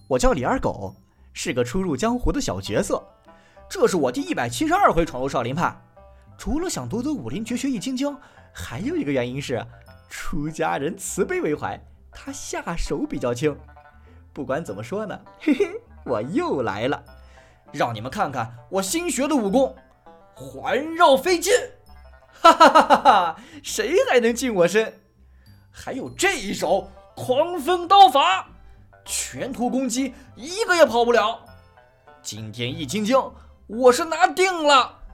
我叫李二狗，是个初入江湖的小角色。这是我第172回闯入少林派。除了想夺得武林绝学易筋经，还有一个原因是出家人慈悲为怀，他下手比较轻。不管怎么说呢，嘿嘿，我又来了，让你们看看我新学的武功环绕飞剑，哈哈哈哈哈！谁还能近我身？还有这一手狂风刀法，全图攻击一个也跑不了。今天易筋经我是拿定了。